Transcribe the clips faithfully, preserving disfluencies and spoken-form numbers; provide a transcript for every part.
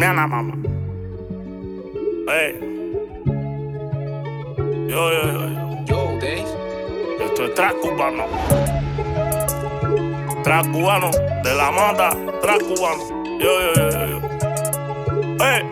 Nana mamá. Hey. Yo, yo, yo, yo. Yo, Dave. Esto es trap cubano. Trap cubano. De la mata. Trap cubano. Yo, yo, yo, yo, yo. Hey.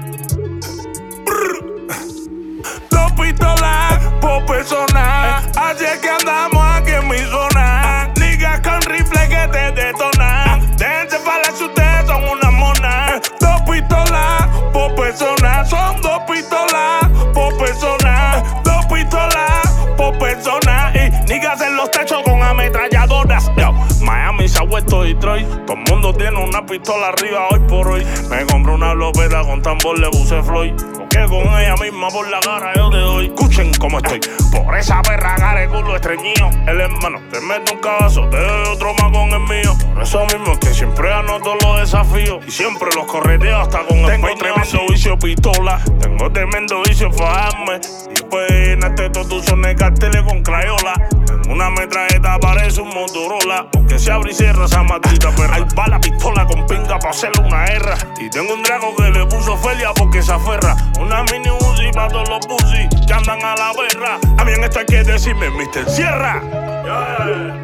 Dos pistolas por persona. Así es que andamos aquí en mi zona. Niggas con rifle que te detonan. Déjense para si ustedes son una mona. Dos pistolas por persona. Son dos pistolas por persona. Dos pistolas por persona. Y niggas en los techos con ametralladoras. Yo, Miami se ha vuelto Detroit. Todo el mundo tiene una pistola arriba hoy por hoy. Me compré una lopeta con tambor de Buce Floyd. Que con ella misma por la cara yo te doy. Escuchen cómo estoy. Por esa perra cara el culo estreñido. El hermano te mete un cabazo, te doy otro más con el mío. Por eso mismo es que siempre anoto los desafíos. Y siempre los correteo hasta con el Tengo tremendo vicio pistola. Tengo tremendo vicio fajarme. Y pues en este totuzo de carteles con crayola. Tengo una metralleta, parece un Motorola. Aunque se abre y cierra esa maldita perra. Ahí va la pistola con pinga para hacerle una guerra. Y tengo un drago que le puso Felia porque se aferra. Una mini Uzi para todos los pussy que andan a la guerra. A mí en esto hay que decirme mister Sierra. Yeah.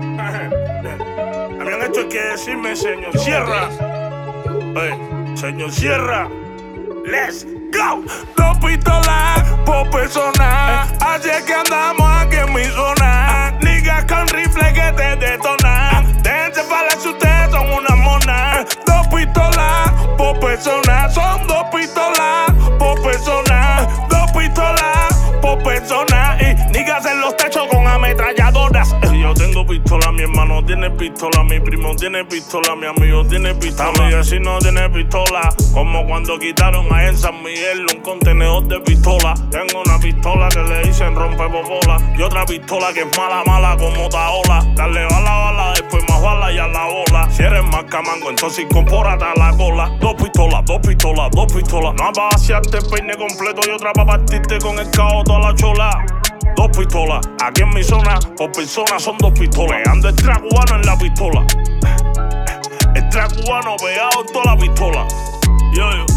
A mí en esto hay que decirme señor Sierra. Hey, señor Sierra. Let's go. Dos pistolas por persona. Así es que andamos aquí en mi zona. Niggas con rifle que te detonan. Déjense para si ustedes son una mona. Dos pistolas por persona. Son dos pistolas por persona. Dos pistolas por persona. Y niggas en los techos con ametralladoras. Si yo tengo pistola, mi hermano tiene pistola, mi primo tiene pistola, mi amigo tiene pistola, mi vecino tiene pistola. Como cuando quitaron a en San Miguel un contenedor de pistola. Tengo una pistola que le dicen rompe popola. Y otra pistola que es mala, mala como Taola. Darle bala, bala, después más bala y a la bola. Si eres más camango, entonces incorpórate a la cola. Dos pistolas, dos pistolas, dos pistolas. No para vaciarte el peine completo y otra para partirte con el cao toda la chola. Dos pistolas, aquí en mi zona, por persona son dos pistolas. Ando el trap cubano en la pistola. El trap cubano pegado en toda la pistola. Yo, yo.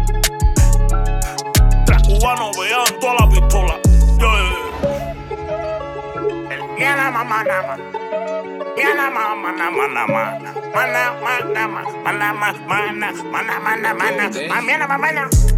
Trap cubano pegado en toda la pistola. Yo, yo, yo. El Yana mamá nama. Yana mamá nama nama. Mana mana mana mana mana mana mana mana mana mana mana.